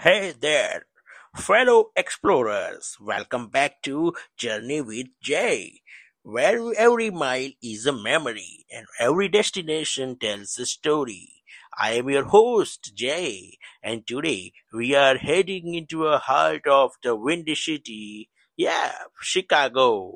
Hey there, fellow explorers. Welcome back to Journey with Jay, where every mile is a memory and every destination tells a story. I am your host, Jay, and today we are heading into the heart of the Windy City. Yeah, Chicago.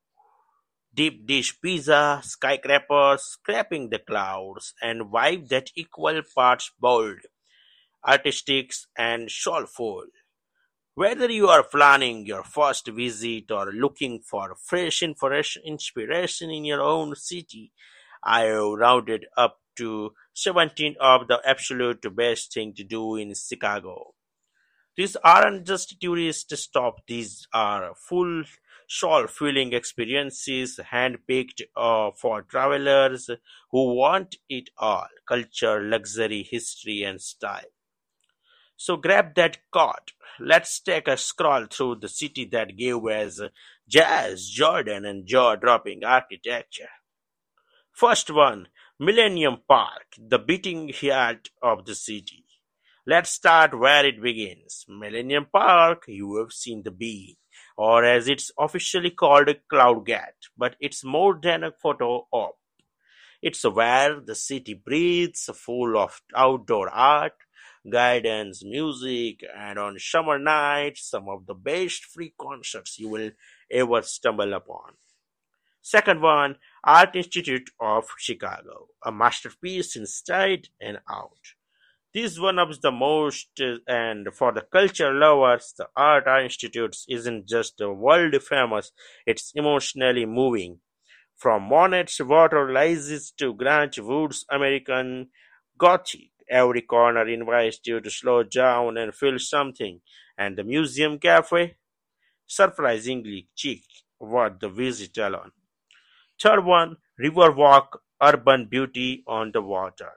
Deep dish pizza, skyscrapers scraping the clouds, and vibe that equal parts bold, artistic, and soulful. Whether you are planning your first visit or looking for fresh inspiration in your own city, I have rounded up to 17 of the absolute best thing to do in Chicago. These aren't just tourist stops, these are full soul filling experiences handpicked for travelers who want it all culture, luxury, history, and style. So grab that card. Let's take a scroll through the city that gave us jazz, Jordan, and jaw-dropping architecture. First one, Millennium Park, the beating heart of the city. Let's start where it begins. Millennium Park, you have seen the bean, or as it's officially called, Cloud Gate, but it's more than a photo op. It's where the city breathes, full of outdoor art, gardens, music, and on summer nights, some of the best free concerts you will ever stumble upon. Second one, Art Institute of Chicago, a masterpiece inside and out. This is one of the most, and for the culture lovers, the Art Institute isn't just world famous, it's emotionally moving. From Monet's Water Lies to Grant Wood's American Gothic, every corner invites you to slow down and feel something. And the Museum Cafe, surprisingly cheap, worth the visit alone. Third one, Riverwalk, urban beauty on the water.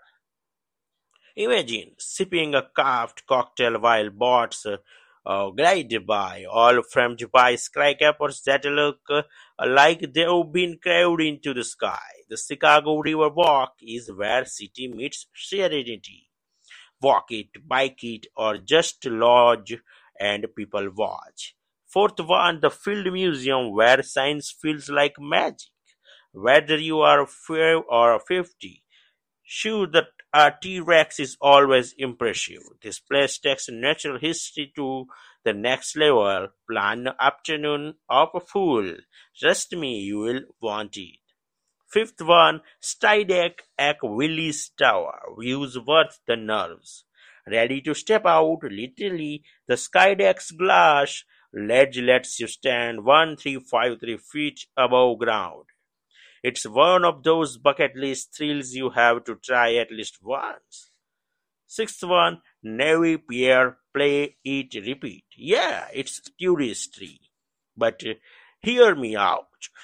Imagine sipping a craft cocktail while boats glide by, all framed by skyscrapers that look like they've been carved into the sky. The Chicago River Walk is where city meets serenity. Walk it, bike it, or just lodge and people watch. Fourth one, the Field Museum, where science feels like magic. Whether you are 5 or 50, sure, that a T-Rex is always impressive. This place takes natural history to the next level. Plan an afternoon of a fool. Trust me, you will want it. Fifth one, Stydeck at Willis Tower. Views worth the nerves. Ready to step out? Literally, the Skydeck's glass ledge lets you stand 1353 feet above ground. It's one of those bucket list thrills you have to try at least once. Sixth one, Navy Pier, play it, repeat. Yeah, it's touristy. But hear me out.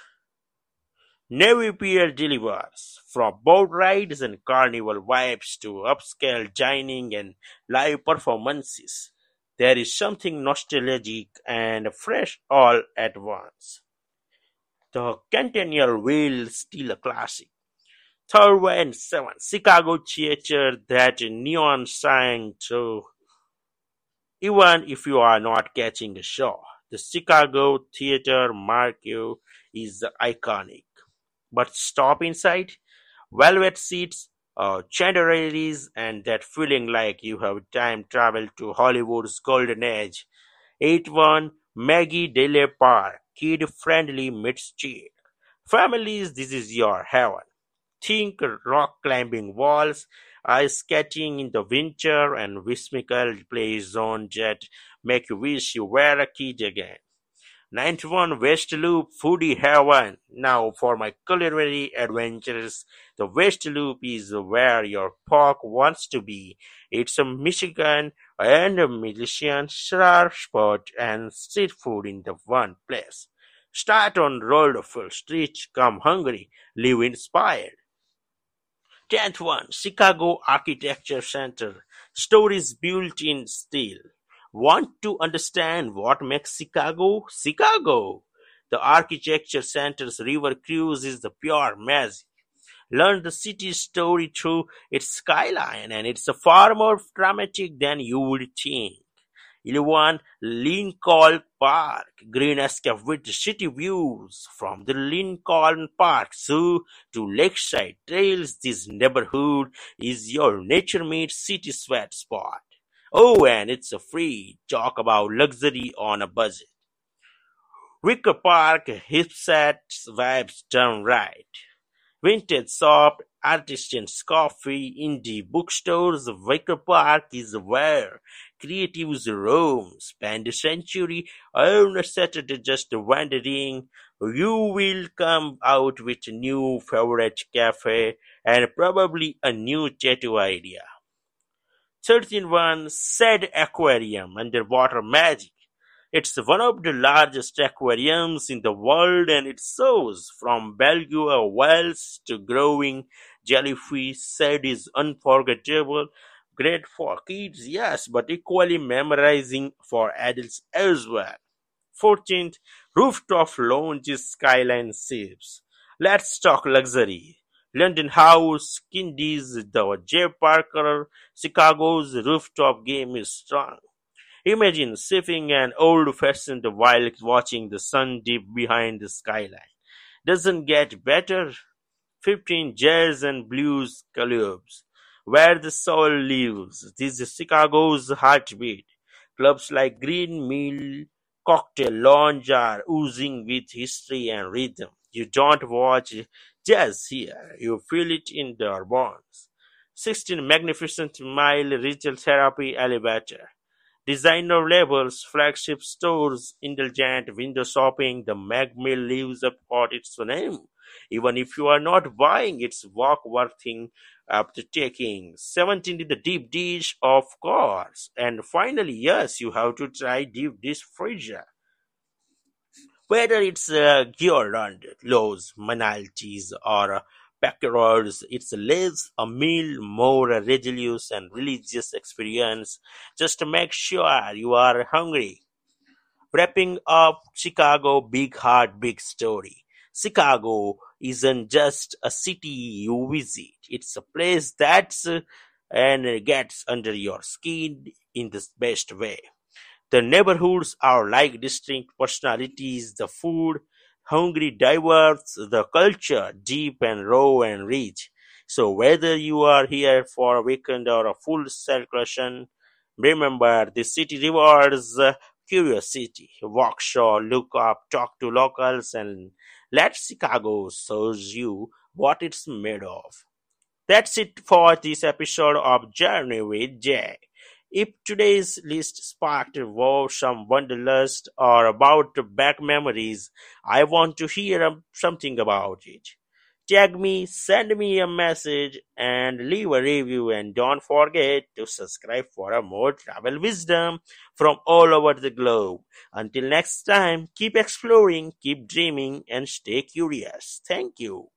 Navy Pier delivers. From boat rides and carnival vibes to upscale dining and live performances. There is something nostalgic and fresh all at once. The Centennial Wheel still a classic. Third and seven, Chicago Theater, that neon sign too. Even if you are not catching a show, the Chicago Theater Marquee is iconic. But stop inside, velvet seats, chandeliers, and that feeling like you have time traveled to Hollywood's golden age. 8-1 Maggie Dele Park, kid-friendly meets chill. Families, this is your heaven. Think rock climbing walls, ice skating in the winter, and whimsical play zones that make you wish you were a kid again. 91 West Loop Foodie Heaven. Now for my culinary adventures, the West Loop is where your pork wants to be. It's a Michigan and a Milesian star spot and street food in the one place. Start on Rodolfo Street, come hungry, live inspired. 10th one, Chicago Architecture Center. Stories built in steel. Want to understand what makes Chicago Chicago? The Architecture Center's river cruise is the pure magic. Learn the city's story through its skyline, and it's far more dramatic than you would think. 11. Lincoln Park, green escape with city views from the Lincoln Park Zoo to Lakeside Trails. This neighborhood is your nature meets city sweat spot. Oh, and it's a free. Talk about luxury on a budget. Wicker Park, hipset vibes done right. Vintage shop, artisans coffee, indie bookstores, Wicker Park is where creatives roam. Spend a century on a Saturday just wandering. You will come out with a new favorite cafe and probably a new tattoo idea. 13-1 Said Aquarium Underwater Magic. It's one of the largest aquariums in the world and it shows from beluga whales to growing jellyfish. Said is unforgettable. Great for kids, yes, but equally memorizing for adults as well. 14th, rooftop lounges, skyline sips. Let's talk luxury. London House, Kindies, the J. Parker, Chicago's rooftop game is strong. Imagine sipping an old-fashioned while watching the sun dip behind the skyline. Doesn't get better. 15 Jazz and Blues Clubs, where the soul lives. This is Chicago's heartbeat. Clubs like Green Mill Cocktail Lounge are oozing with history and rhythm. You don't watch jazz here, you feel it in their bones. 16 Magnificent Mile Retail Therapy Elevator. Designer labels, flagship stores, indulgent window shopping, the Magmill lives up for its name. Even if you are not buying, it's walk worthing after taking. 17 is the deep dish, of course. And finally, yes, you have to try deep dish freezer. Whether it's Giordano, Lowe's, Manaltis, or Packerards, it leaves a meal more religious and religious experience. Just to make sure you are hungry. Wrapping up Chicago Big Heart Big Story. Chicago isn't just a city you visit. It's a place that's and gets under your skin in the best way. The neighborhoods are like distinct personalities, the food, hungry diverse, the culture, deep and raw and rich. So whether you are here for a weekend or a full celebration, remember the city rewards curiosity. Walk shore, look up, talk to locals, and let Chicago shows you what it's made of. That's it for this episode of Journey with Jay. If today's list sparked wow, some wanderlust or about back memories, I want to hear something about it. Tag me, send me a message, and leave a review. And don't forget to subscribe for a more travel wisdom from all over the globe. Until next time, keep exploring, keep dreaming, and stay curious. Thank you.